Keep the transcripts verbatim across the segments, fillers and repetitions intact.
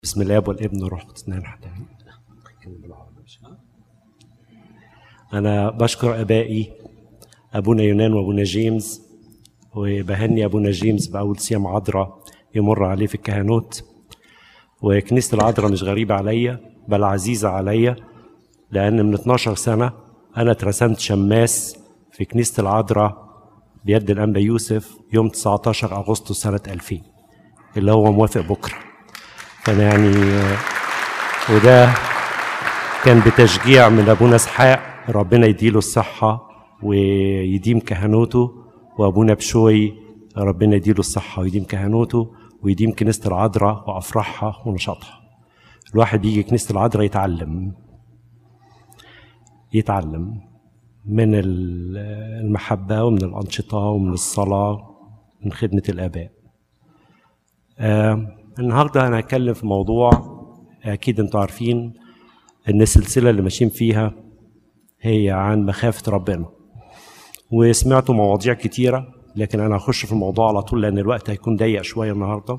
بسم الله والابن والروح القدس. أنا بشكر آبائي أبونا يونان وأبونا جيمس، وبهني أبونا جيمس بأول صيام عذراء يمر عليه في الكهنوت. وكنيسة العذراء مش غريبة عليا بل عزيزة عليا، لأن من اتناشر سنة أنا اترسمت شماس في كنيسة العذراء بيد الأنبا يوسف يوم تسعتاشر أغسطس سنة ألفين، اللي هو موافق بكرة. فأنا يعني وده كان بتشجيع من أبونا إسحاق، ربنا يديله الصحة ويديم كهنوته، وأبونا بشوي ربنا يديله الصحة ويديم كهنوته ويديم كنيسة العذراء وأفراحها ونشاطها. الواحد بيجي كنيسة العذراء يتعلم يتعلم من المحبة ومن الأنشطة ومن الصلاة من خدمة الآباء. آه النهاردة أنا هتكلم في موضوع أكيد أنتوا عارفين إن السلسلة اللي ماشيين فيها هي عن مخافة ربنا، وسمعتوا مواضيع كتيرة، لكن أنا هخش في الموضوع على طول لأن الوقت هيكون ضيق شوية النهاردة.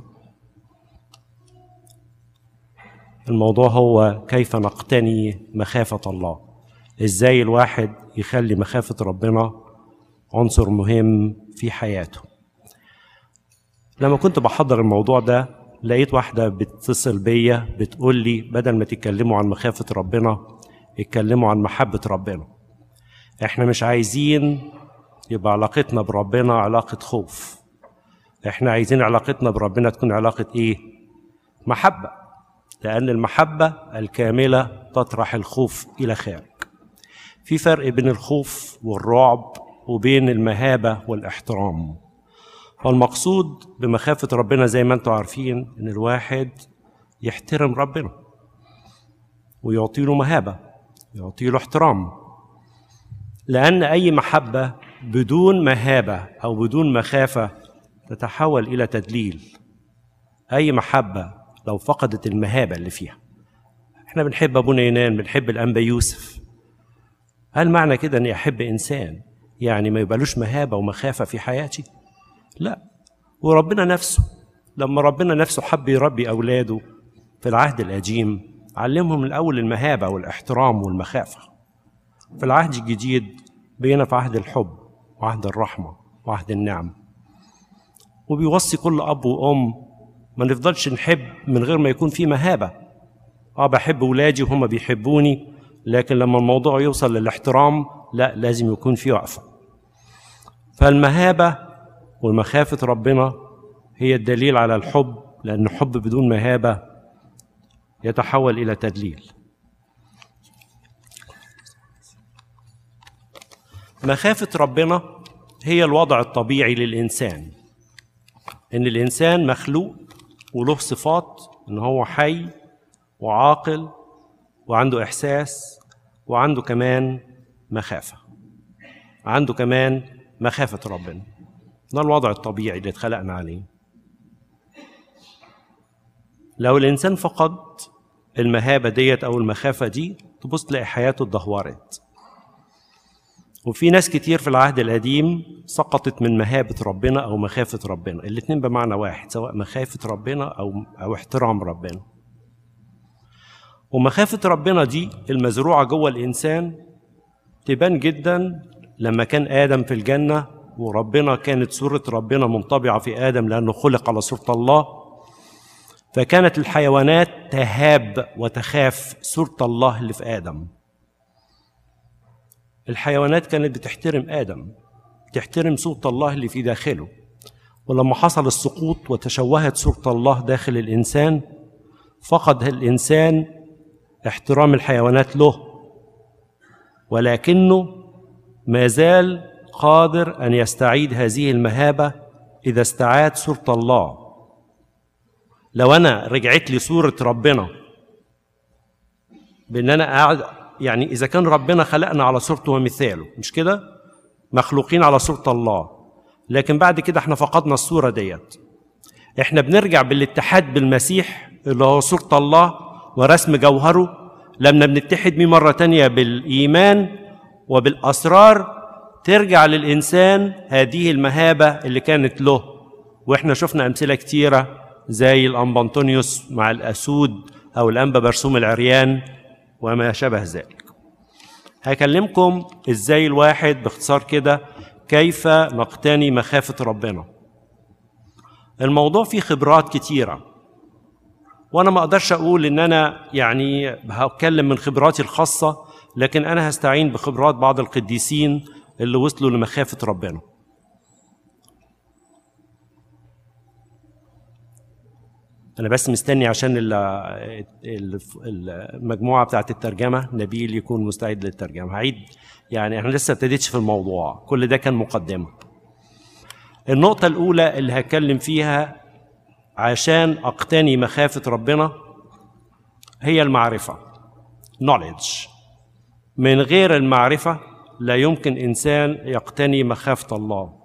الموضوع هو كيف نقتني مخافة الله، إزاي الواحد يخلي مخافة ربنا عنصر مهم في حياته. لما كنت بحضر الموضوع ده لقيت واحدة بتتصل بيا بتقول لي بدل ما تتكلموا عن مخافة ربنا اتكلموا عن محبة ربنا. احنا مش عايزين يبقى علاقتنا بربنا علاقة خوف، احنا عايزين علاقتنا بربنا تكون علاقة ايه؟ محبة، لأن المحبة الكاملة تطرح الخوف إلى خارج. في فرق بين الخوف والرعب وبين المهابة والاحترام. والمقصود بمخافة ربنا زي ما انتوا عارفين ان الواحد يحترم ربنا ويعطيله مهابة، يعطيله احترام، لأن أي محبة بدون مهابة أو بدون مخافة تتحول إلى تدليل. أي محبة لو فقدت المهابة اللي فيها، احنا بنحب أبونا يونان، بنحب الأنبا يوسف، هل معنى كده أني أحب إنسان يعني ما يبقالوش مهابة ومخافة في حياتي؟ لا. وربنا نفسه لما ربنا نفسه حب يربي أولاده في العهد القديم علمهم من الأول المهابة والاحترام والمخافة. في العهد الجديد بينا في عهد الحب وعهد الرحمة وعهد النعم، وبيوصي كل أب وأم ما نفضلش نحب من غير ما يكون في مهابة. آه بحب ولادي وهم بيحبوني، لكن لما الموضوع يوصل للاحترام لا، لازم يكون في وقفة. فالمهابة ومخافة ربنا هي الدليل على الحب، لأن الحب بدون مهابة يتحول إلى تدليل. مخافة ربنا هي الوضع الطبيعي للإنسان، إن الإنسان مخلوق وله صفات، إن هو حي وعاقل وعنده إحساس وعنده كمان مخافة، عنده كمان مخافة ربنا. ده الوضع الطبيعي اللي اتخلقنا عليه. لو الإنسان فقد المهابة ديت أو المخافة دي تبص تلاقي حياته اتدهورت. وفي ناس كتير في العهد القديم سقطت من مهابة ربنا أو مخافة ربنا، الاتنين بمعنى واحد، سواء مخافة ربنا أو أو احترام ربنا. ومخافة ربنا دي المزروعة جوه الإنسان تبان جدا لما كان آدم في الجنة وربنا كانت صورة ربنا منطبعة في آدم لأنه خلق على صورة الله، فكانت الحيوانات تهاب وتخاف صورة الله اللي في آدم. الحيوانات كانت بتحترم آدم، تحترم صورة الله اللي في داخله. ولما حصل السقوط وتشوهت صورة الله داخل الإنسان، فقد الإنسان احترام الحيوانات له، ولكنه ما زال قادر أن يستعيد هذه المهابة إذا استعاد صورة الله. لو أنا رجعت لي صورة ربنا بأن أنا قاعد، يعني إذا كان ربنا خلقنا على صورته ومثاله، مش كده؟ مخلوقين على صورة الله، لكن بعد كده احنا فقدنا الصورة ديت. احنا بنرجع بالاتحاد بالمسيح اللي هو صورة الله ورسم جوهره، لما بنتحد بيه مرة تانية بالإيمان وبالأسرار ترجع للإنسان هذه المهابة اللي كانت له. وإحنا شفنا أمثلة كتيرة زي الأنبا أنطونيوس مع الأسود أو الأنبا برسوم العريان وما شابه ذلك. هكلمكم إزاي الواحد باختصار كده كيف نقتني مخافة ربنا. الموضوع فيه خبرات كتيرة، وأنا ما أقدرش أقول إن أنا يعني هتكلم من خبراتي الخاصة، لكن أنا هستعين بخبرات بعض القديسين اللي وصلوا لمخافة ربنا. أنا بس مستني عشان المجموعة بتاعت الترجمة نبيل يكون مستعد للترجمة. هعيد يعني احنا لسه ابتديتش في الموضوع، كل ده كان مقدمة. النقطة الأولى اللي هتكلم فيها عشان أقتني مخافة ربنا هي المعرفة، knowledge. من غير المعرفة لا يمكن إنسان يقتني مخافة الله،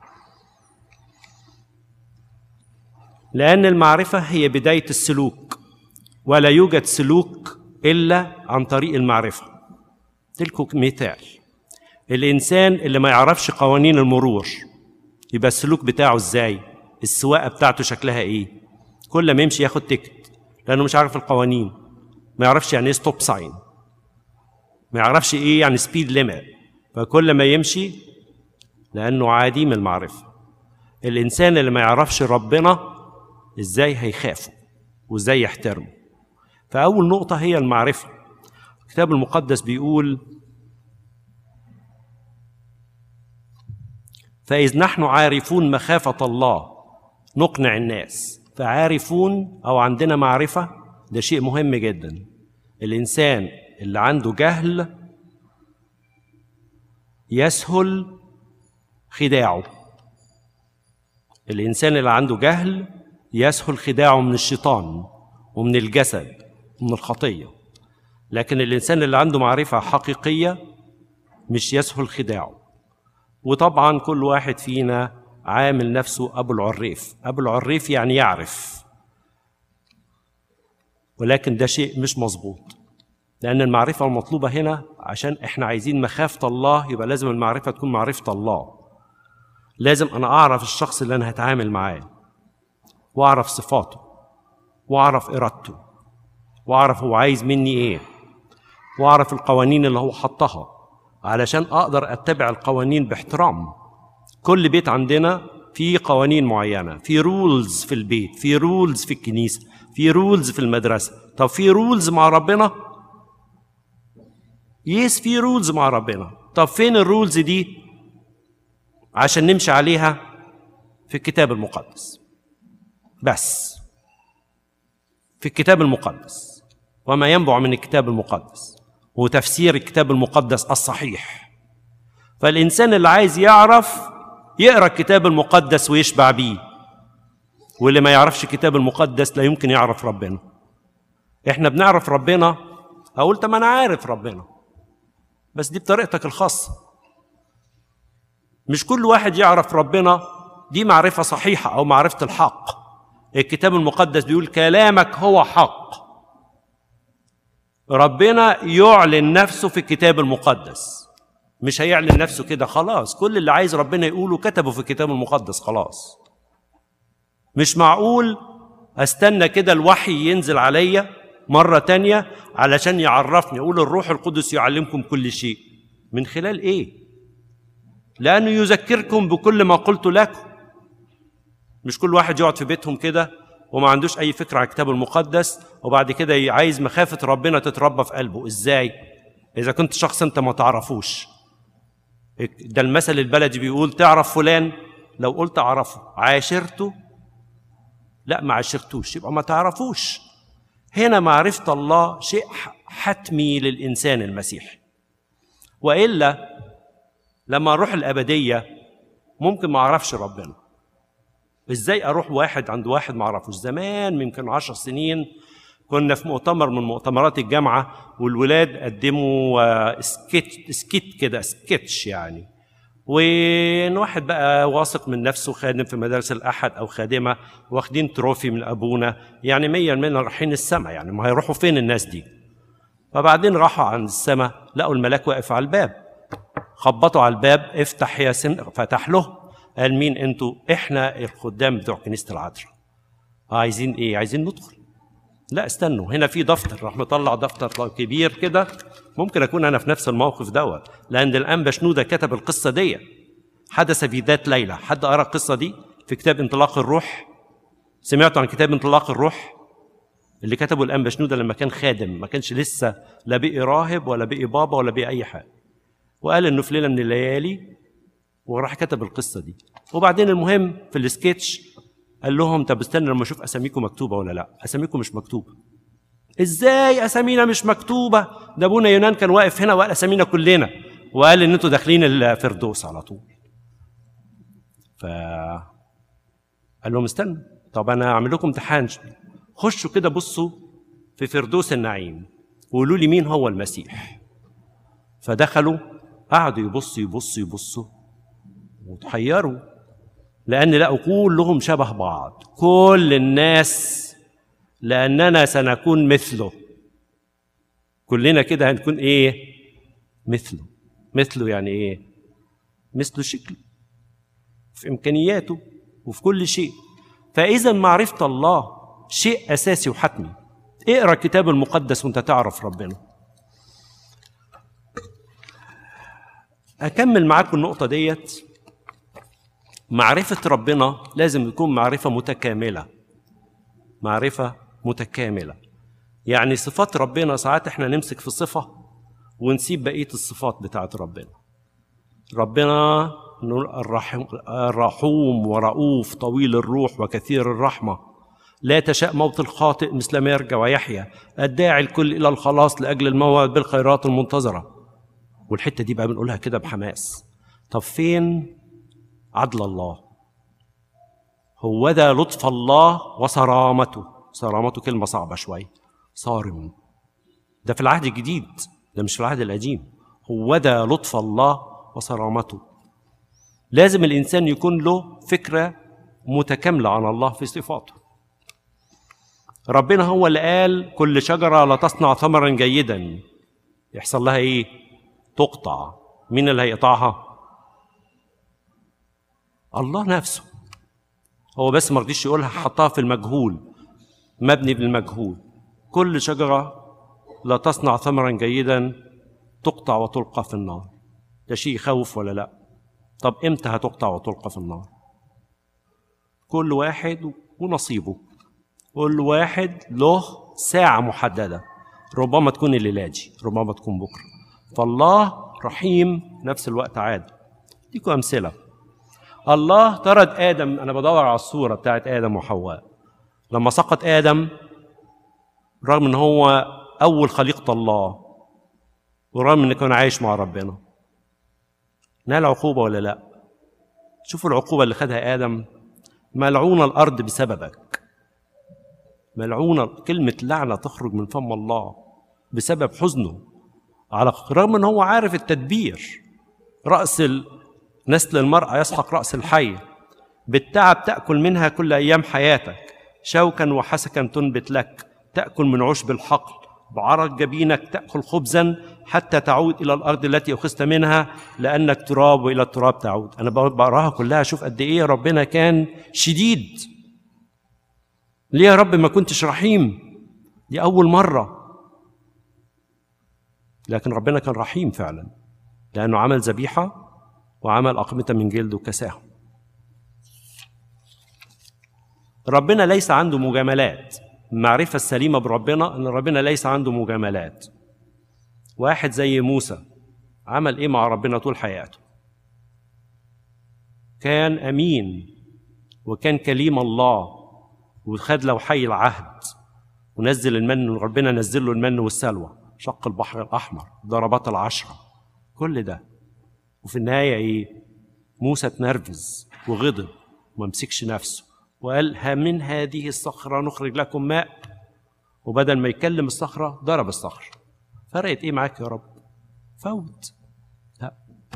لأن المعرفة هي بداية السلوك، ولا يوجد سلوك إلا عن طريق المعرفة. تلكم مثال، الإنسان اللي ما يعرفش قوانين المرور يبقى السلوك بتاعه إزاي؟ السواقة بتاعته شكلها إيه؟ كل ما يمشي ياخد تيكت لأنه مش عارف القوانين، ما يعرفش يعني إيه ستوب ساين، ما يعرفش إيه يعني سبيد ليميت، فكل ما يمشي لأنه عديم المعرفة. الإنسان اللي ما يعرفش ربنا إزاي هيخافه وإزاي يحترمه؟ فأول نقطة هي المعرفة. الكتاب المقدس بيقول: فإذ نحن عارفون مخافة الله نقنع الناس. فعارفون أو عندنا معرفة ده شيء مهم جدا. الإنسان اللي عنده جهل يسهل خداعه، الإنسان اللي عنده جهل يسهل خداعه من الشيطان ومن الجسد ومن الخطية. لكن الإنسان اللي عنده معرفة حقيقية مش يسهل خداعه. وطبعا كل واحد فينا عامل نفسه أبو العريف. أبو العريف يعني يعرف، ولكن ده شيء مش مظبوط، لأن المعرفة المطلوبة هنا عشان إحنا عايزين مخافة الله يبقى لازم المعرفة تكون معرفة الله. لازم أنا أعرف الشخص اللي أنا هتعامل معاه، وأعرف صفاته، وأعرف إرادته، وأعرف هو عايز مني إيه، وأعرف القوانين اللي هو حطها علشان أقدر أتبع القوانين باحترام. كل بيت عندنا في قوانين معينة، في رولز في البيت، في رولز في الكنيسة، في رولز في المدرسة. طب في رولز مع ربنا؟ يس في رولز مع ربنا. طب فين الرولز دي عشان نمشي عليها؟ في الكتاب المقدس بس، في الكتاب المقدس وما ينبع من الكتاب المقدس وتفسير الكتاب المقدس الصحيح. فالإنسان اللي عايز يعرف يقرأ الكتاب المقدس ويشبع بيه، واللي ما يعرفش الكتاب المقدس لا يمكن يعرف ربنا. احنا بنعرف ربنا، أقول طب أنا عارف ربنا، بس دي بطريقتك الخاصة. مش كل واحد يعرف ربنا دي معرفة صحيحة أو معرفة الحق. الكتاب المقدس بيقول كلامك هو حق. ربنا يعلن نفسه في الكتاب المقدس، مش هيعلن نفسه كده خلاص. كل اللي عايز ربنا يقوله كتبه في الكتاب المقدس خلاص. مش معقول استنى كده الوحي ينزل عليا مرة تانية علشان يعرفني. يقول الروح القدس يعلمكم كل شيء. من خلال ايه؟ لأنه يذكركم بكل ما قلت لكم. مش كل واحد يقعد في بيتهم كده وما عندوش أي فكرة عن الكتاب المقدس وبعد كده عايز مخافة ربنا تتربى في قلبه. إزاي؟ إذا كنت شخص أنت ما تعرفوش. ده المثل البلدي بيقول تعرف فلان؟ لو قلت أعرفه. عاشرته؟ لا ما عاشرتوش، يبقى ما تعرفوش. هنا معرفة الله شيء حتمي للإنسان المسيحي، وإلا لما أروح الأبدية ممكن ما أعرفش ربنا. إزاي أروح واحد عند واحد ما أعرفوش؟ زمان يمكن عشر سنين كنا في مؤتمر من مؤتمرات الجامعة، والولاد قدموا سكيت سكيت كده سكتش يعني، وإن واحد بقى واثق من نفسه خادم في مدارس الأحد أو خادمة واخدين تروفي من أبونا، يعني مية منا رايحين السماء، يعني ما هيروحوا فين الناس دي؟ فبعدين راحوا عند السماء لقوا الملاك واقف على الباب، خبطوا على الباب افتح يا سن، فتح له. قال مين انتوا؟ احنا الخدام بتوع كنيسة العذراء. اه عايزين ايه؟ عايزين ندخل. لا استنوا، هنا في دفتر، راح مطلع دفتر كبير كده. ممكن اكون انا في نفس الموقف دوت، لان الانبا شنودة كتب القصه دي، حدث في ذات ليله. حد قرا القصه دي في كتاب انطلاق الروح؟ سمعتوا عن كتاب انطلاق الروح اللي كتبه الانبا شنودة لما كان خادم؟ ما كانش لسه لا بقي راهب ولا بقي بابا ولا بقي اي حاجه، وقال انه في ليله من الليالي وراح كتب القصه دي. وبعدين المهم في السكتش قال لهم طب استنى لما اشوف اساميكم مكتوبه ولا لا. اساميكم مش مكتوبه. ازاي اسامينا مش مكتوبه؟ ده ابونا يونان كان واقف هنا وقال اسامينا كلنا، وقال ان انتوا داخلين الفردوس على طول. ف قال لهم استنى، طب انا هعمل لكم امتحان، خشوا كده بصوا في فردوس النعيم وقولوا لي مين هو المسيح. فدخلوا قعدوا يبصوا يبصوا يبصوا وتحيروا، لأن لقوا كلهم شبه بعض، كل الناس، لأننا سنكون مثله. كلنا كده هنكون إيه؟ مثله. مثله يعني إيه؟ مثله شكله في إمكانياته وفي كل شيء. فإذا معرفة الله شيء أساسي وحتمي. اقرأ الكتاب المقدس وانت تعرف ربنا. أكمل معاكم النقطة ديت. معرفة ربنا لازم يكون معرفة متكاملة. معرفة متكاملة يعني صفات ربنا ساعات احنا نمسك في صفة ونسيب بقية الصفات بتاعت ربنا. ربنا الرحوم ورؤوف طويل الروح وكثير الرحمة، لا تشاء موت الخاطئ مثل ما يرجع ويحيى، الداعي الكل إلى الخلاص لأجل الموعد بالخيرات المنتظرة. والحتة دي بقى بنقولها كده بحماس. طب فين عدل الله؟ هو ذا لطف الله وصرامته. صرامته كلمة صعبة شوية، صارم. ده في العهد الجديد، ده مش في العهد القديم. هو ذا لطف الله وصرامته. لازم الإنسان يكون له فكرة متكاملة عن الله في صفاته. ربنا هو اللي قال كل شجرة لا تصنع ثمرا جيدا يحصل لها إيه؟ تقطع. مين اللي هيقطعها؟ الله نفسه. هو بس ما رضيش يقولها، حطها في المجهول، مبني بالمجهول. كل شجرة لا تصنع ثمرا جيدا تقطع وتلقى في النار. ده شيء يخوف ولا لا؟ طب امتى هتقطع وتلقى في النار؟ كل واحد ونصيبه، كل واحد له ساعة محددة، ربما تكون الليلة دي، ربما تكون بكرة. فالله رحيم نفس الوقت عادل. ديكوا أمثلة. الله طرد آدم. أنا بدور على الصورة بتاعت آدم وحواء. لما سقط آدم، رغم أن هو أول خليقة الله ورغم أنه كان عايش مع ربنا، نال عقوبة ولا لا؟ شوفوا العقوبة اللي خدها آدم. ملعون الأرض بسببك. ملعون، كلمة لعنة تخرج من فم الله بسبب حزنه، على رغم أنه هو عارف التدبير. رأس نسل المرأة يسحق رأس الحي، بالتعب تأكل منها كل أيام حياتك، شوكا وحسكا تنبت لك، تأكل من عشب الحقل، بعرق جبينك تأكل خبزا حتى تعود إلى الأرض التي أخذت منها، لأنك تراب وإلى التراب تعود. أنا بقراها كلها أشوف قد إيه ربنا كان شديد. ليه يا رب ما كنتش رحيم؟ دي أول مرة. لكن ربنا كان رحيم فعلا، لأنه عمل ذبيحة وعمل أقمة من جلد وكساهم. ربنا ليس عنده مجاملات. المعرفة السليمة بربنا أن ربنا ليس عنده مجاملات. واحد زي موسى عمل إيه مع ربنا طول حياته؟ كان أمين وكان كليم الله، وخد لوحي العهد ونزل المن، وربنا نزل له المن والسلوى، شق البحر الأحمر، ضربات العشرة، كل ده. وفي النهاية إيه؟ موسى تنرفز وغضب وما مسكش نفسه وقال ها من هذه الصخرة نخرج لكم ماء، وبدل ما يكلم الصخرة ضرب الصخرة. فرقت إيه معاك يا رب؟ فوت. لا،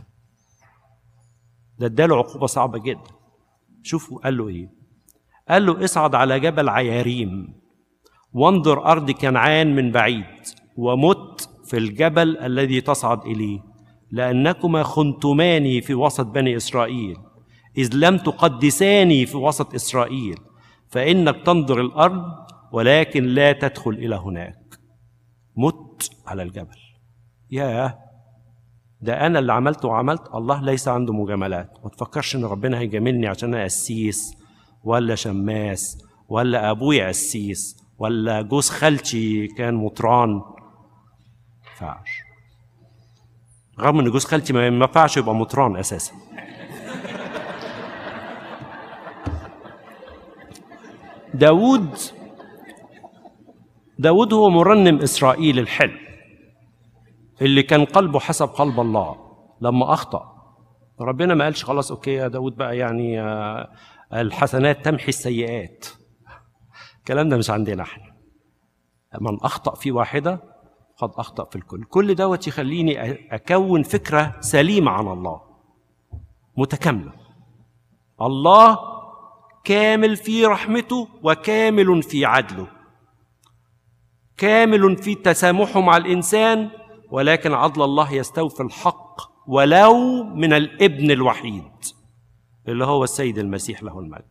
ده اداله عقوبة صعبة جدا. شوفوا قال له إيه؟ قال له اصعد على جبل عياريم وانظر أرض كنعان من بعيد، ومت في الجبل الذي تصعد إليه، لأنكما خنتماني في وسط بني إسرائيل، إذ لم تقدساني في وسط إسرائيل، فإنك تنظر الأرض ولكن لا تدخل إلى هناك. مت على الجبل. ياه، ده أنا اللي عملت وعملت. الله ليس عنده مجاملات. ما تفكرش إن ربنا هيجاملني عشان أنا قسيس ولا شماس ولا أبويا قسيس ولا جوز خالتي كان مطران. فعش. رغم إن جوز خالتي ما ينفعش يبقى مطران أساسا. داود داود هو مرنم إسرائيل الحلو اللي كان قلبه حسب قلب الله. لما أخطأ ربنا ما قالش خلاص أوكي يا داود بقى يعني الحسنات تمحي السيئات. الكلام ده مش عندنا احنا. من أخطأ في واحدة قد أخطأ في الكل. كل دوت يخليني أكون فكرة سليمة عن الله متكاملة. الله كامل في رحمته وكامل في عدله، كامل في تسامحه مع الإنسان، ولكن عدل الله يستوفي الحق ولو من الابن الوحيد اللي هو السيد المسيح له المجد.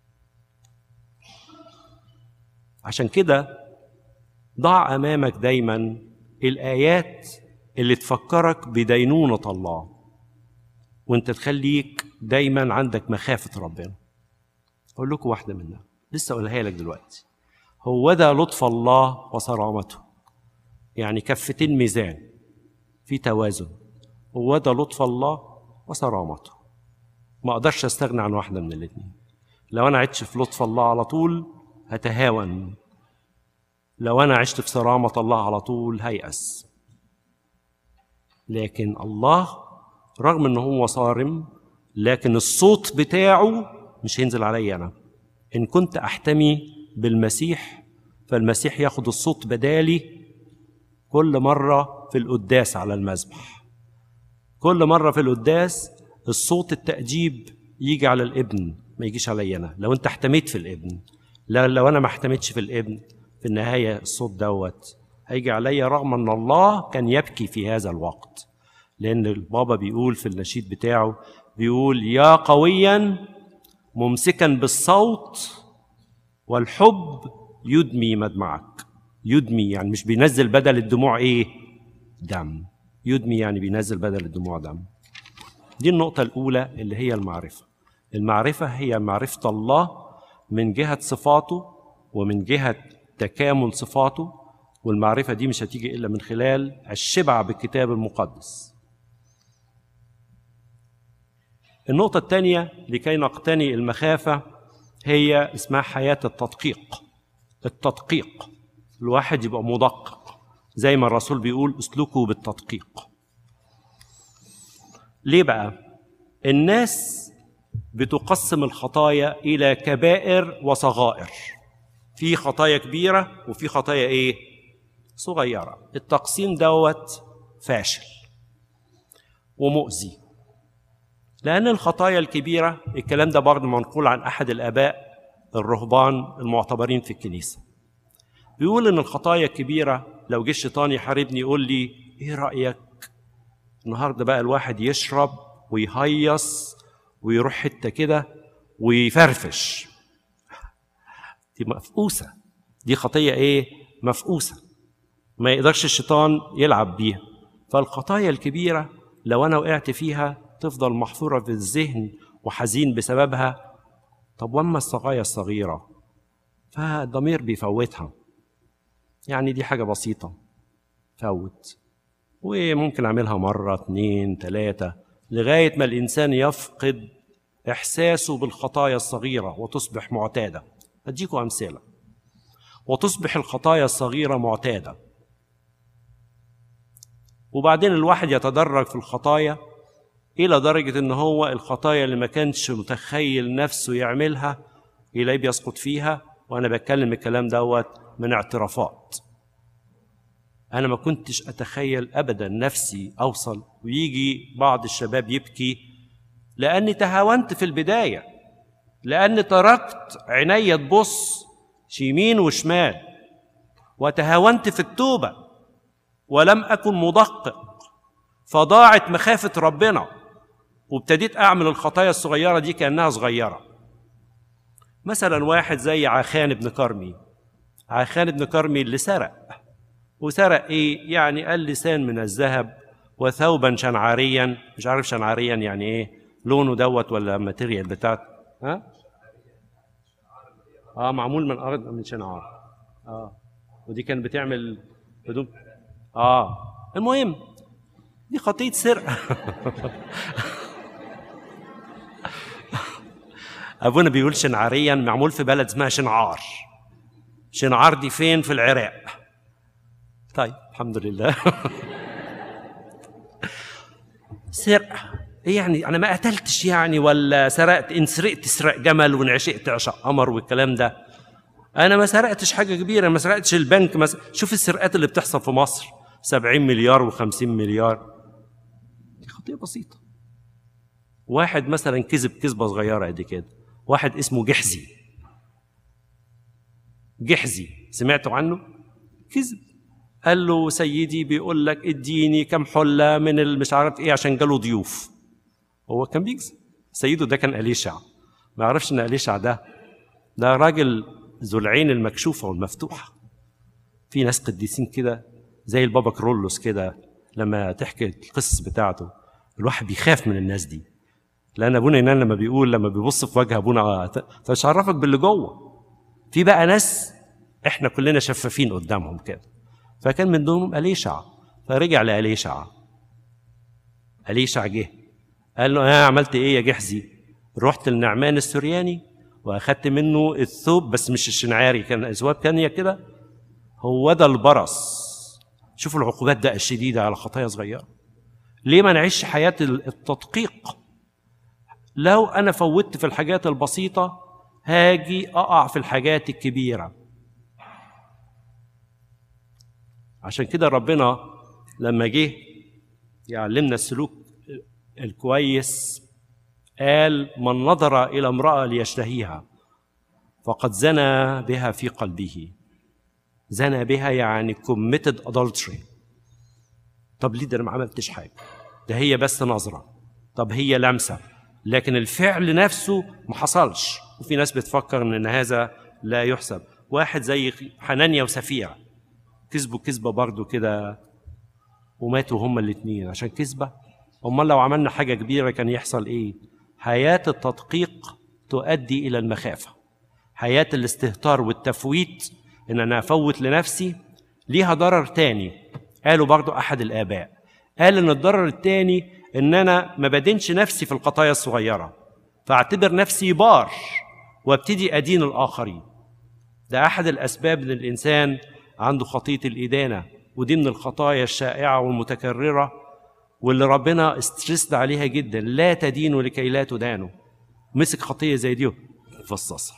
عشان كده ضع أمامك دايما الآيات اللي تفكرك بدينونة الله وانت تخليك دايما عندك مخافة ربنا. أقول لكم واحدة منها لسه أقولها لك دلوقتي. هو ده لطف الله وصرامته، يعني كفتين ميزان في توازن. هو ده لطف الله وصرامته. ما أقدرش أستغنى عن واحدة من الاثنين. لو أنا عشت في لطف الله على طول هتهاون، لو أنا عشت في صرامة الله على طول هيأس. لكن الله رغم أنه هو صارم، لكن الصوت بتاعه مش هينزل علي أنا. إن كنت أحتمي بالمسيح فالمسيح ياخد الصوت بدالي كل مرة في القداس على المذبح. كل مرة في القداس الصوت التأديب يجي على الابن ما يجيش علي أنا. لو أنت احتميت في الابن، لا لو أنا ما احتميتش في الابن في النهاية الصوت دوت هيجي علي، رغم أن الله كان يبكي في هذا الوقت. لأن البابا بيقول في النشيد بتاعه، بيقول يا قويا ممسكا بالصوت والحب يدمي مدمعك. يدمي يعني مش بينزل بدل الدموع ايه؟ دم. يدمي يعني بينزل بدل الدموع دم. دي النقطة الأولى اللي هي المعرفة. المعرفة هي معرفة الله من جهة صفاته ومن جهة تكامل صفاته، والمعرفة دي مش هتيجي إلا من خلال الشبع بالكتاب المقدس. النقطة الثانية لكي نقتني المخافة هي اسمها حياة التدقيق. التدقيق الواحد يبقى مدقق، زي ما الرسول بيقول اسلكوا بالتدقيق. ليه بقى؟ الناس بتقسم الخطايا إلى كبائر وصغائر. في خطايا كبيرة وفي خطايا إيه؟ صغيرة. التقسيم دوت فاشل ومؤذي، لأن الخطايا الكبيرة الكلام ده برضه منقول عن أحد الآباء الرهبان المعتبرين في الكنيسة. بيقول إن الخطايا الكبيرة لو جه الشيطان يحاربني يقول لي إيه رأيك النهارده بقى الواحد يشرب ويهيص ويروح حتة كده ويفرفش، دي مفقوسة، دي خطية إيه؟ مفقوسة، ما يقدرش الشيطان يلعب بيها. فالخطايا الكبيرة لو أنا وقعت فيها تفضل محفورة في الذهن وحزين بسببها. طب وأما الصغايا الصغيرة فالضمير بيفوتها، يعني دي حاجة بسيطة فوت، وممكن أعملها مرة اتنين تلاتة لغاية ما الإنسان يفقد إحساسه بالخطايا الصغيرة وتصبح معتادة. أديكم أمثلة. وتصبح الخطايا الصغيرة معتادة، وبعدين الواحد يتدرج في الخطايا إلى درجة إن هو الخطايا اللي ما كانش متخيل نفسه يعملها إليه بيسقط فيها. وأنا بتكلم الكلام دوت من اعترافات. أنا ما كنتش أتخيل أبدا نفسي أوصل، ويجي بعض الشباب يبكي لأني تهاونت في البداية، لأني تركت عيني تبص يمين وشمال، وتهاونت في التوبة ولم أكن مدقق، فضاعت مخافة ربنا، وابتديت أعمل الخطايا الصغيرة دي كأنها صغيرة. مثلا واحد زي عخان بن كرمي. عخان بن كرمي اللي سرق، وسرق ايه؟ يعني قال لسان من الذهب وثوبا شنعاريا. مش عارف شنعاريا يعني ايه، لونه دوت ولا ماتيريال بتاعت ها اه معمول من ارض من شنعار. اه ودي كان بتعمل هدوم. اه المهم دي خطية سرقة. ابونا بيقول شنعاريا، معمول في بلد اسمها شنعار. شنعار دي فين؟ في العراق. طيب الحمد لله. سرقة ايه يعني؟ انا ما قتلتش يعني ولا سرقت، ان سرقت سرق جمل وان عشقت عشق قمر والكلام ده. انا ما سرقتش حاجه كبيره، ما سرقتش البنك مس... شوف السرقات اللي بتحصل في مصر، سبعين مليار وخمسين مليار، دي خطيئه بسيطه. واحد مثلا كذب كذبه صغيره قد كده، واحد اسمه جحزي. جحزي سمعتوا عنه؟ كذب، قال له سيدي بيقول لك اديني كم حله من المش عارف ايه عشان جاله ضيوف. هو كان بيكذب. سيده ده كان أليشع، ما يعرفش ان أليشع ده ده راجل ذو العين المكشوفه والمفتوحه. في ناس قديسين كده زي البابا كرولوس كده، لما تحكي القصص بتاعته الواحد بيخاف من الناس دي، لان ابونا ينان لما بيقول لما بيبص في وجه ابونا مش عرفك باللي جوه. في بقى ناس احنا كلنا شفافين قدامهم كده، فكان من دونهم أليشع. فرجع لأليشع، أليشع جه قال له ها عملت ايه يا جحزي؟ رحت للنعمان السورياني واخدت منه الثوب، بس مش الشنعاري، كان اثواب تانية كده، هو ده البرص. شوفوا العقوبات ده الشديده على خطايا صغيره. ليه ما نعيش حياه التدقيق؟ لو انا فوتت في الحاجات البسيطه هاجي اقع في الحاجات الكبيره. عشان كده ربنا لما جه يعلمنا السلوك الكويس قال من نظر إلى امرأة ليشتهيها فقد زنى بها في قلبه. زنى بها يعني committed adultery. طب ليه؟ ده أنا ما عملتش حاجة، ده هي بس نظرة، طب هي لمسة، لكن الفعل نفسه ما حصلش. وفي ناس بتفكر إن هذا لا يحسب. واحد زي حنانيا وسفيرة كذبوا كذبة برضو كده وماتوا هما الاثنين عشان كذبة. أمال لو عملنا حاجة كبيرة كان يحصل إيه؟ حياة التدقيق تؤدي إلى المخافة. حياة الاستهتار والتفويت، إن أنا أفوت لنفسي، ليها ضرر تاني. قالوا برضو أحد الآباء قال إن الضرر التاني إن أنا ما بدينش نفسي في القضايا الصغيرة، فأعتبر نفسي بار وابتدي أدين الآخرين. ده أحد الأسباب إن الإنسان عنده خطية الإدانة، ودي من الخطايا الشائعة والمتكررة واللي ربنا استرسد عليها جدا. لا تدينوا لكي لا تدانوا. مسك خطية زي دي فصصها.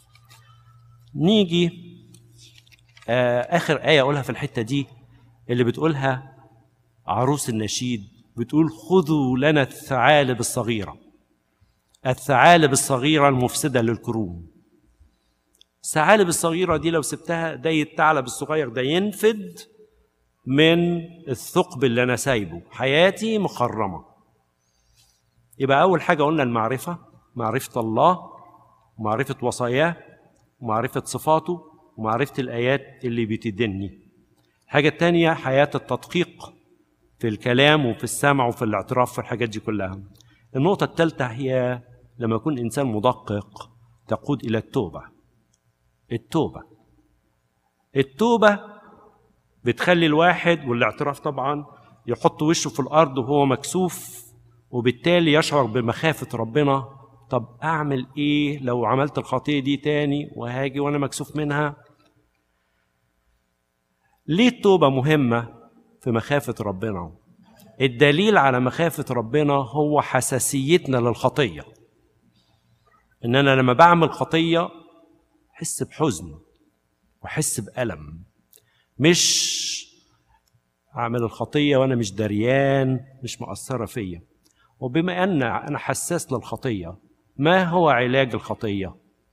نيجي آه آخر آية أقولها في الحتة دي اللي بتقولها عروس النشيد، بتقول خذوا لنا الثعالب الصغيرة. الثعالب الصغيرة المفسدة للكروم. الثعالب الصغيرة دي لو سبتها ده الثعلب الصغير ده ينفد من الثقب اللي أنا سايبه. حياتي مخرمة. يبقى أول حاجة قلنا المعرفة، معرفة الله ومعرفة وصاياه ومعرفة صفاته ومعرفة الآيات اللي بتدني. الحاجة الثانية حياة التدقيق في الكلام وفي السمع وفي الاعتراف في الحاجات دي كلها. النقطة الثالثة هي لما يكون إنسان مدقق تقود إلى التوبة. التوبة التوبة بتخلي الواحد، والاعتراف طبعا، يحط وشه في الأرض وهو مكسوف، وبالتالي يشعر بمخافة ربنا. طب أعمل إيه لو عملت الخطية دي تاني وهاجي وأنا مكسوف منها؟ ليه التوبة مهمة في مخافة ربنا؟ الدليل على مخافة ربنا هو حساسيتنا للخطية. إن أنا لما بعمل خطية أحس بحزن وأحس بألم، مش أعمل الخطية وأنا مش دريان، مش مؤثرة فيا. وبما أن أنا حساس للخطية، ما هو علاج الخطية؟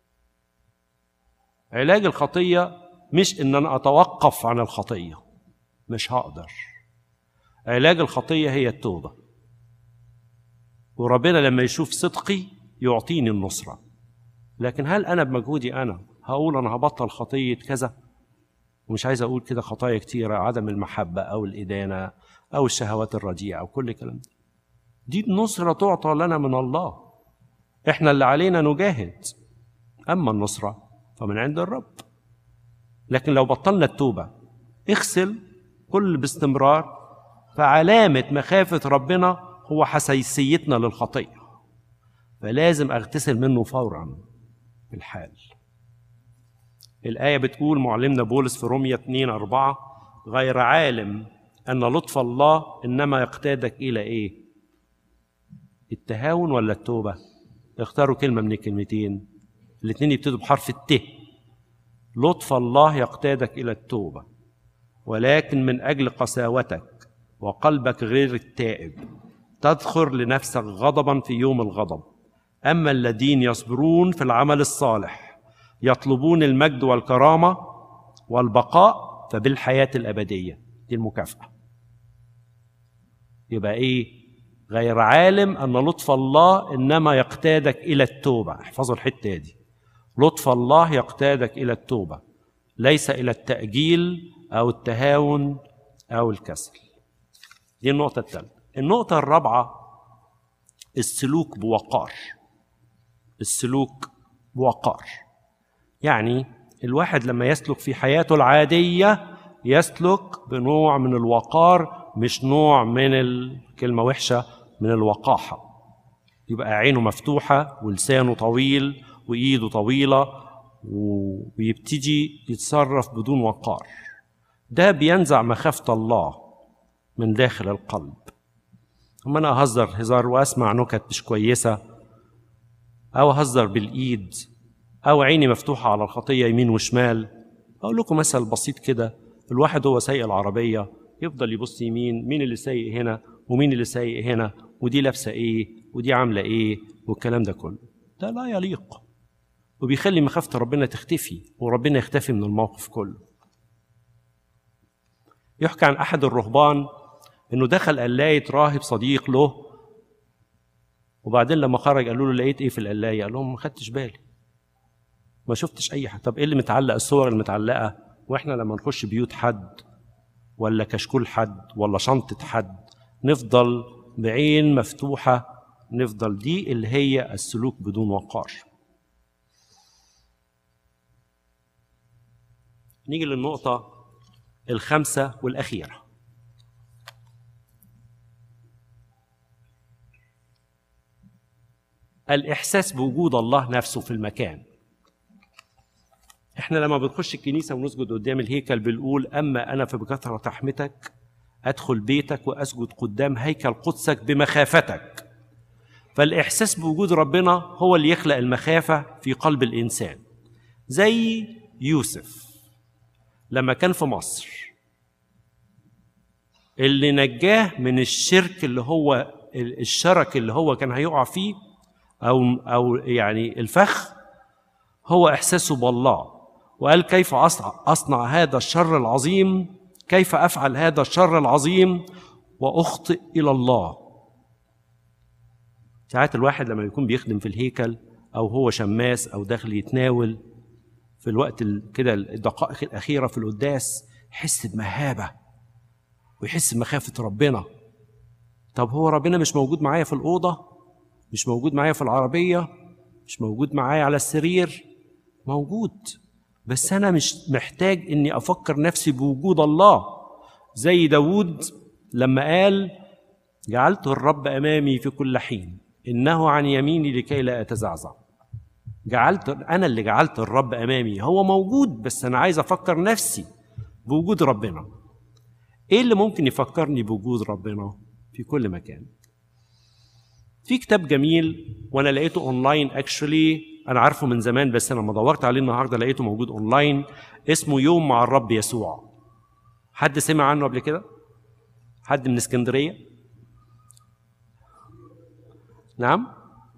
علاج الخطية مش إن أنا أتوقف عن الخطية، مش هقدر. علاج الخطية هي التوبة. وربنا لما يشوف صدقي يعطيني النصرة. لكن هل أنا بمجهودي أنا هقول أنا هبطل خطية كذا؟ ومش عايز أقول كده خطايا كتيرة، عدم المحبة أو الإدانة أو الشهوات الرديئة أو كل الكلام ده. دي النصرة تعطى لنا من الله، إحنا اللي علينا نجاهد، أما النصرة فمن عند الرب. لكن لو بطلنا التوبة اغسل كل باستمرار، فعلامة مخافة ربنا هو حساسيتنا للخطية، فلازم أغتسل منه فورا في الحال. الآية بتقول معلمنا بولس في رومية اتنين أربعة: غير عالم أن لطف الله إنما يقتادك إلى إيه؟ التهاون ولا التوبة؟ اختاروا كلمة من الكلمتين، الاثنين يبتدوا بحرف الت. لطف الله يقتادك إلى التوبة، ولكن من أجل قساوتك وقلبك غير التائب تذخر لنفسك غضبا في يوم الغضب. أما الذين يصبرون في العمل الصالح يطلبون المجد والكرامة والبقاء فبالحياة الأبدية. دي المكافأة. يبقى إيه؟ غير عالم أن لطف الله إنما يقتادك إلى التوبة. احفظوا الحتة دي، لطف الله يقتادك إلى التوبة، ليس إلى التأجيل أو التهاون أو الكسل. دي النقطة الثالثة. النقطة الرابعة السلوك بوقار. السلوك بوقار يعني الواحد لما يسلك في حياته العادية يسلك بنوع من الوقار، مش نوع من الكلمة وحشة من الوقاحة. يبقى عينه مفتوحة ولسانه طويل وإيده طويلة ويبتدي يتصرف بدون وقار. ده بينزع مخافة الله من داخل القلب. أما أنا أهزر هزار وأسمع نكت مش كويسة، أو أهزر بالإيد، أو عيني مفتوحة على الخطية يمين وشمال. أقول لكم مثل بسيط كده: الواحد هو سايق العربية يفضل يبص يمين، مين اللي سايق هنا ومين اللي سايق هنا، ودي لابسة إيه ودي عاملة إيه، والكلام ده كله. ده لا يليق، وبيخلي مخافة ربنا تختفي، وربنا يختفي من الموقف كله. يحكى عن أحد الرهبان إنه دخل قلاية راهب صديق له، وبعدين لما خرج قالوا له لقيت إيه في القلاية؟ قال لهم ما خدتش بالي، ما شفتش أي حاجة. طب إيه اللي متعلق؟ الصور المتعلقة. وإحنا لما نخش بيوت حد ولا كشكول حد ولا شنطة حد نفضل بعين مفتوحة، نفضل. دي اللي هي السلوك بدون وقار. نيجي للنقطة الخامسة والأخيرة: الإحساس بوجود الله نفسه في المكان. إحنا لما بنخش الكنيسة ونسجد قدام الهيكل بنقول: أما أنا فبكثرة رحمتك أدخل بيتك وأسجد قدام هيكل قدسك بمخافتك. فالإحساس بوجود ربنا هو اللي يخلق المخافة في قلب الإنسان. زي يوسف لما كان في مصر، اللي نجاه من الشرك اللي هو الشرك اللي هو كان هيقع فيه، أو أو يعني الفخ، هو إحساسه بالله. وقال: كيف أصنع هذا الشر العظيم؟ كيف أفعل هذا الشر العظيم وأخطئ إلى الله؟ ساعات الواحد لما يكون بيخدم في الهيكل أو هو شماس أو داخل يتناول في الوقت كده الدقائق الأخيرة في القداس يحس بمهابة ويحس بمخافة ربنا. طب هو ربنا مش موجود معايا في الأوضة؟ مش موجود معايا في العربية؟ مش موجود معايا على السرير؟ موجود، بس أنا مش محتاج إني أفكر نفسي بوجود الله. زي داود لما قال: جعلت الرب أمامي في كل حين، إنه عن يميني لكي لا أتزعزع. جعلت أنا اللي جعلت الرب أمامي، هو موجود، بس أنا عايز أفكر نفسي بوجود ربنا. إيه اللي ممكن يفكرني بوجود ربنا؟ في كل مكان. في كتاب جميل وأنا لقيته أونلاين، اكشولي أنا عارفه من زمان بس أنا لما دورت عليه النهاردة لقيته موجود أونلاين، اسمه يوم مع الرب يسوع. حد سمع عنه قبل كده؟ حد من اسكندرية؟ نعم؟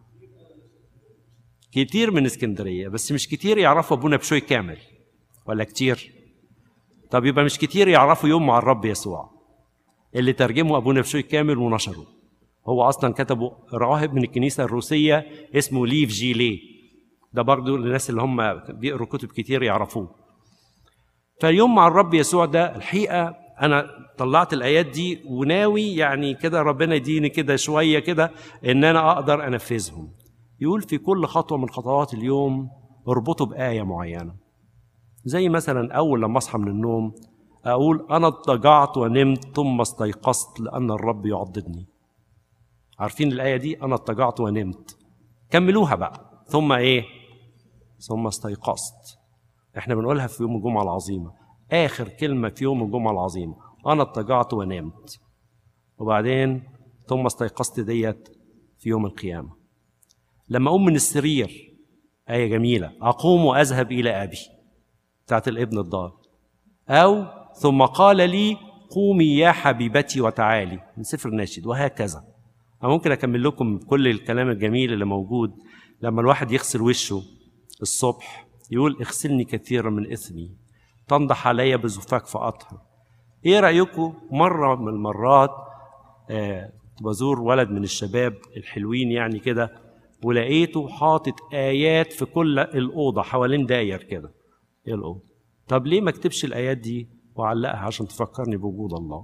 كتير من اسكندرية، بس مش كتير يعرفوا أبونا بشوي كامل، ولا كتير؟ طب يبقى مش كتير يعرفوا يوم مع الرب يسوع، اللي ترجمه أبونا بشوي كامل ونشره. هو أصلا كتبه راهب من الكنيسة الروسية اسمه ليف جيلي. ده برضو للناس اللي هم بيقروا كتب كتير يعرفوه. فاليوم مع الرب يسوع ده الحقيقة أنا طلعت الآيات دي وناوي يعني كده ربنا يديني كده شوية كده إن أنا أقدر أنفذهم. يقول في كل خطوة من خطوات اليوم اربطه بآية معينة. زي مثلا أول لما أصحى من النوم أقول أنا اضطجعت ونمت ثم استيقظت لأن الرب يعضدني. عارفين الآية دي؟ أنا اضطجعت ونمت. كملوها بقى. ثم إيه؟ ثم استيقظت. إحنا بنقولها في يوم الجمعة العظيمة. آخر كلمة في يوم الجمعة العظيمة أنا اضطجعت ونمت. وبعدين ثم استيقظت ديت في يوم القيامة. لما أقوم من السرير آية جميلة، أقوم وأذهب إلى أبي بتاعت الابن الضال. أو ثم قال لي قومي يا حبيبتي وتعالي من سفر الناشد. وهكذا. أنا ممكن أكمل لكم كل الكلام الجميل اللي موجود. لما الواحد يغسل وشه الصبح يقول اغسلني كثيرا من إثمي تنضح علي بزفاك فأطهر. إيه رأيكم؟ مرة من المرات آه بزور ولد من الشباب الحلوين يعني كده، ولقيته حاطط آيات في كل الأوضة حوالين داير كده. إيه الأوضة؟ طب ليه ما اكتبش الآيات دي وعلقها عشان تفكرني بوجود الله؟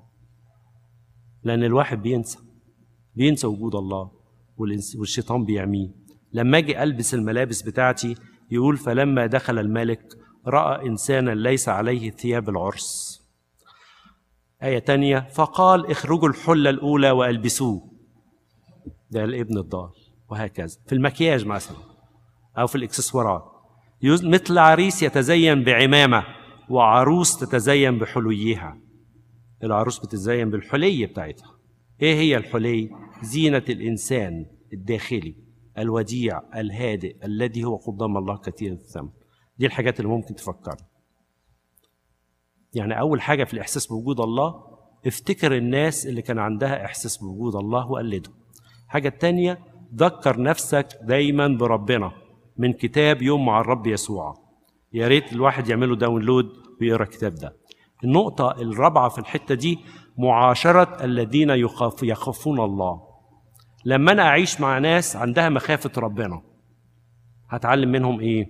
لأن الواحد بينسى بينسى وجود الله والشيطان بيعميه. لما أجي ألبس الملابس بتاعتي يقول فلما دخل الملك رأى إنسانا ليس عليه ثياب العرس. آية تانية فقال اخرجوا الحلة الأولى وألبسوه. ده الابن الضال. وهكذا في المكياج مثلا أو في الإكسسوارات مثل عريس يتزين بعمامة وعروس تتزين بحليها. العروس بتتزين بالحلي بتاعتها. إيه هي الحلي؟ زينة الإنسان الداخلي الوديع الهادئ الذي هو قدام الله كثير الثمن. دي الحاجات اللي ممكن تفكر. يعني أول حاجة في الإحساس بوجود الله افتكر الناس اللي كان عندها إحساس بوجود الله وقلده. حاجة التانية ذكر نفسك دايما بربنا من كتاب يوم مع الرب يسوع. يا ريت الواحد يعمله داونلود ويقرأ الكتاب ده. النقطة الرابعة في الحتة دي معاشرة الذين يخاف يخافون الله. لما أنا أعيش مع ناس عندها مخافة ربنا هتعلم منهم إيه؟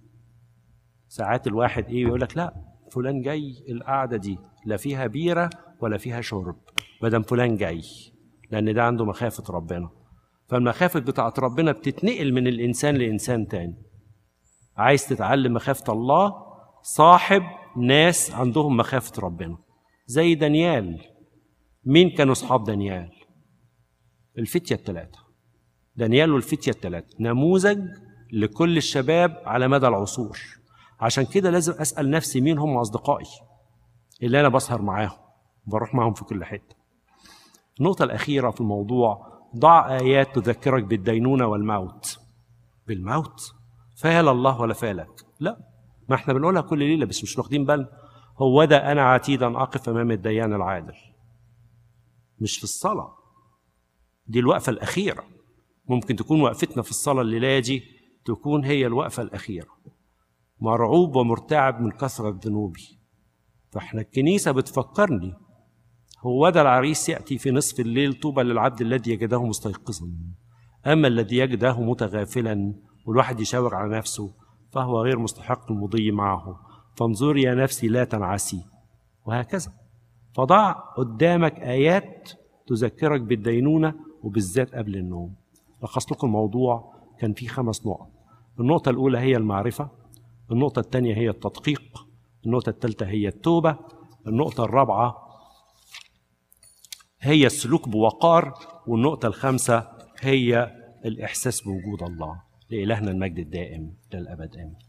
ساعات الواحد إيه يقول لك لا فلان جاي القعدة دي لا فيها بيرة ولا فيها شرب مادام فلان جاي، لأن ده عنده مخافة ربنا. فالمخافة بتاعت ربنا بتتنقل من الإنسان لإنسان تاني. عايز تتعلم مخافة الله صاحب ناس عندهم مخافة ربنا زي دانيال. مين كانوا أصحاب دانيال؟ الفتية الثلاثة. دانيال والفتية الثلاثة نموذج لكل الشباب على مدى العصور. عشان كده لازم أسأل نفسي مين هم أصدقائي اللي أنا بسهر معاهم بروح معهم في كل حتة. النقطة الأخيرة في الموضوع ضع آيات تذكرك بالدينونة والموت. بالموت؟ فال الله ولا فالك؟ لا، ما احنا بنقولها كل ليلة بس مش واخدين بالنا. هو ده أنا عتيدا أقف أمام الديان العادل. مش في الصلاة دي الوقفة الأخيرة. ممكن تكون وقفتنا في الصلاة الليلة دي تكون هي الوقفة الأخيرة. مرعوب ومرتعب من كثرة ذنوبي. فاحنا الكنيسة بتفكرني هو ده العريس يأتي في نصف الليل طوبى للعبد الذي يجده مستيقظا. أما الذي يجده متغافلا والواحد يشاور على نفسه فهو غير مستحق المضي معه. فانظري يا نفسي لا تنعسي. وهكذا. فضع قدامك آيات تذكرك بالدينونة وبالذات قبل النوم. لخص لكم الموضوع كان فيه خمس نقط. النقطة الأولى هي المعرفة. النقطة الثانية هي التدقيق. النقطة الثالثة هي التوبة. النقطة الرابعة هي السلوك بوقار. والنقطة الخامسة هي الإحساس بوجود الله. لإلهنا المجد الدائم للأبد آمين.